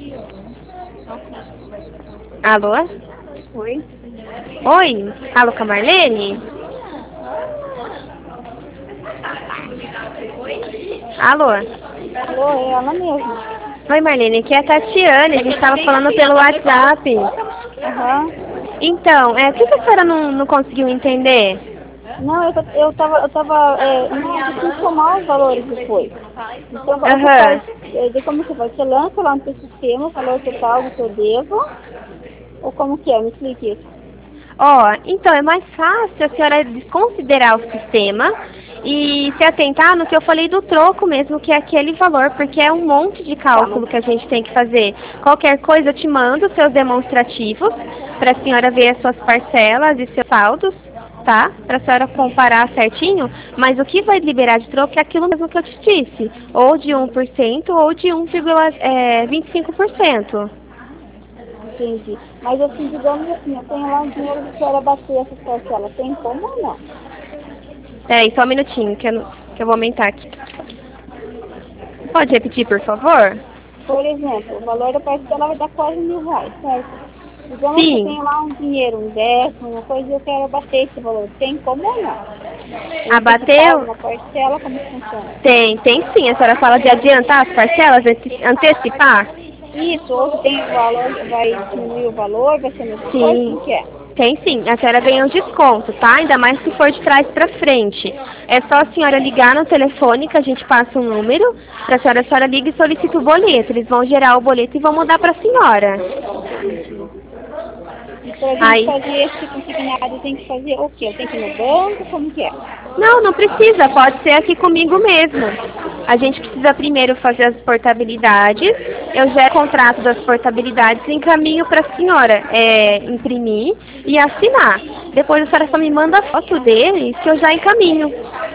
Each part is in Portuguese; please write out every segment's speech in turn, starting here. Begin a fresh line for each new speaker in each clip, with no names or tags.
Alô?
Oi?
Oi? Falo com a Marlene? Alô?
Alô, é ela mesmo.
Oi, Marlene, aqui é a Tatiane, a gente estava falando pelo WhatsApp.
Aham.
Então, o que a senhora não conseguiu entender?
Não, não consegui somar os valores depois. Então, você faz,
Aham.
como você faz? Você lança lá no seu sistema o valor total do que eu devo? Ou como que é? Me explique isso.
Ó, então é mais fácil a senhora desconsiderar o sistema e se atentar no que eu falei do troco mesmo, que é aquele valor, porque é um monte de
Tá, mas
cálculo que a gente tem que fazer. Qualquer coisa eu te mando seus demonstrativos para a senhora ver as suas parcelas e seus saldos, tá? Para a senhora comparar certinho, mas o que vai liberar de troco é aquilo mesmo que eu te disse, ou de 1% ou de 1,25%.
entendi. Mas assim, digamos assim, eu tenho lá um dinheiro que eu quero abater essas parcelas. Tem como ou não?
Peraí, só um minutinho que eu vou aumentar aqui. Pode repetir, por favor?
Por exemplo, o valor da parcela vai dar quase R$ 1.000, certo? Digamos que eu
Sim.
tenho lá um dinheiro, um décimo, uma coisa, e eu quero abater esse valor. Tem como ou não? Antecipar
Abateu?
alguma parcela, como que funciona?
Tem sim. A senhora fala de adiantar as parcelas, antecipar?
Isso, ou se tem o valor, vai diminuir o valor, vai ser a mesma coisa,
Sim.
como que é?
Tem sim. A senhora ganha um desconto, tá? Ainda mais se for de trás para frente. É só a senhora ligar no telefone que a gente passa um número. A senhora liga e solicita o boleto. Eles vão gerar o boleto e vão mandar para a senhora.
Entendi. E para a gente
Aí,
fazer esse consignado, tem que fazer o quê? Eu tenho que ir no banco, como que é?
não precisa, pode ser aqui comigo mesmo. A gente precisa primeiro fazer as portabilidades. Eu já contrato das portabilidades e encaminho para a senhora imprimir e assinar. Depois a senhora só me manda a foto deles que eu já encaminho.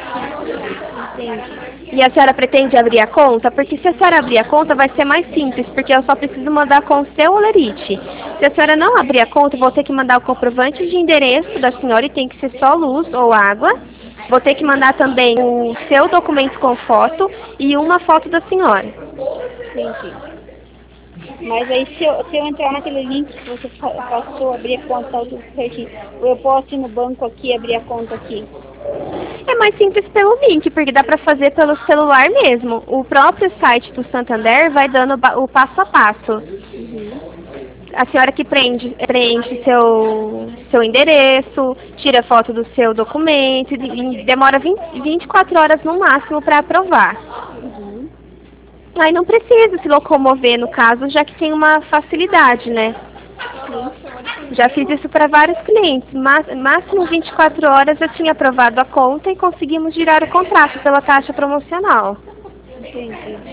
Entendi.
E a senhora pretende abrir a conta? Porque se a senhora abrir a conta vai ser mais simples, porque eu só preciso mandar com o seu olerite. Se a senhora não abrir a conta, eu vou ter que mandar o comprovante de endereço da senhora e tem que ser só luz ou água. Vou ter que mandar também o seu documento com foto e uma foto da senhora.
Entendi. Mas aí, se eu entrar naquele link que você passou, abrir a conta, tá tudo certinho, ou eu posso ir no banco aqui e abrir a conta aqui?
É mais simples pelo link, porque dá para fazer pelo celular mesmo. O próprio site do Santander vai dando o passo a passo.
Uhum.
A senhora que preenche seu endereço, tira foto do seu documento, e demora 24 horas no máximo para aprovar.
Uhum.
Aí não precisa se locomover, no caso, já que tem uma facilidade, né?
Sim.
Já fiz isso para vários clientes. Máximo 24 horas eu tinha aprovado a conta e conseguimos girar o contrato pela taxa promocional.
Entendi.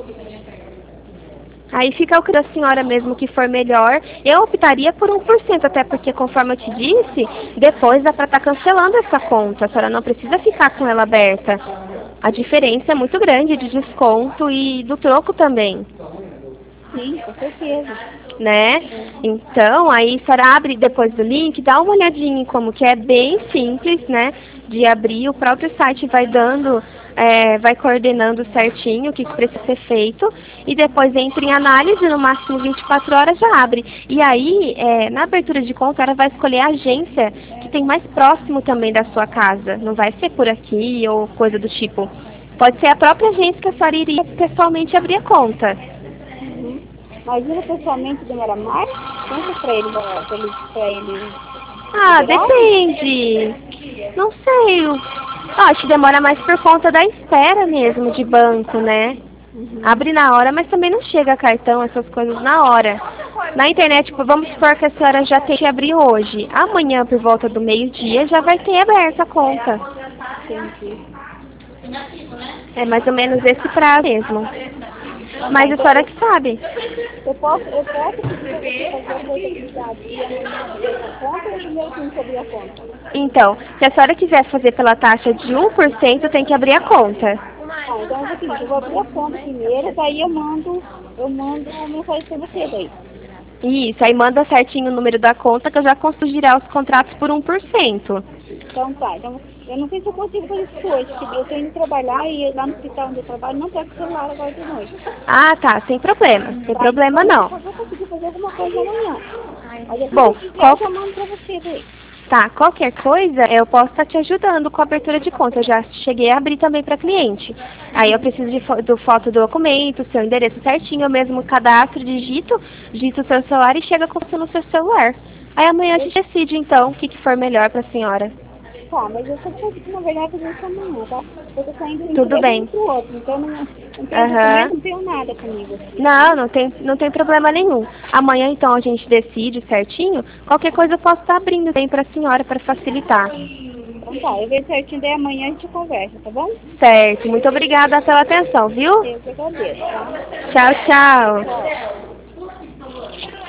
Aí fica o que da senhora mesmo que for melhor. Eu optaria por 1%, até porque, conforme eu te disse, depois dá para estar cancelando essa conta. A senhora não precisa ficar com ela aberta. A diferença é muito grande de desconto e do troco também,
Sim, com certeza.
né?
É.
Então, aí a senhora abre depois do link, dá uma olhadinha em como que é bem simples, né? De abrir, o próprio site vai dando, vai coordenando certinho o que precisa ser feito e depois entra em análise, no máximo 24 horas já abre. E aí, na abertura de conta, ela vai escolher a agência que tem mais próximo também da sua casa. Não vai ser por aqui ou coisa do tipo. Pode ser a própria agência que a senhora iria pessoalmente abrir a conta.
Uhum. Mas isso pessoalmente demora mais tempo para eles
Ah,
liberarem?
depende. Não sei. Acho que demora mais por conta da espera mesmo de banco, né?
Uhum.
Abre na hora, mas também não chega cartão, essas coisas na hora. Na internet, tipo, vamos supor que a senhora já tem que abrir hoje. Amanhã, por volta do meio-dia, já vai ter aberto a conta.
Entendi.
É mais ou menos esse prazo mesmo.
Ah, tá.
Mas a
Então,
senhora que sabe.
eu posso pedir para você fazer a portabilidade e amanhã abrir essa conta ou eu primeiro tenho que abrir a conta?
Então, se a senhora quiser fazer pela taxa de 1%, tem que abrir a conta.
Ah, então é o seguinte, eu vou abrir a conta primeiro, daí eu mando mensagem para você daí.
Isso, aí manda certinho o número da conta que eu já consigo girar os contratos por 1%.
Então tá, então eu não sei se eu consigo fazer isso hoje, porque eu tô indo trabalhar e lá no hospital onde eu trabalho não pego celular agora de noite.
Ah, tá, sem problema. Sem
Tá,
problema
então
não.
eu vou conseguir fazer alguma coisa amanhã. Mas assim que
Bom,
eu fizer, eu já mando pra você daí.
tá, qualquer coisa eu posso estar te ajudando com a abertura de conta. Eu já cheguei a abrir também para cliente. Aí eu preciso de foto do documento, seu endereço certinho, eu mesmo cadastro, digito o seu celular e chega com você no seu celular. Aí amanhã a gente decide então o que for melhor para a senhora.
Tá, mas eu só consigo, na verdade, fazer isso amanhã, tá? Eu tô saindo de um
Tudo
emprego
bem.
pro outro, então não tenho documento,
Aham.
não tenho nada comigo aqui, tá?
Não tem problema nenhum. Amanhã então a gente decide certinho. Qualquer coisa eu posso estar abrindo bem para a senhora para facilitar.
Então tá, eu vejo certinho, daí amanhã a gente conversa, tá bom?
Certo. Muito obrigada pela atenção, viu?
Eu que agradeço, tá?
Tchau, tchau.
Tchau.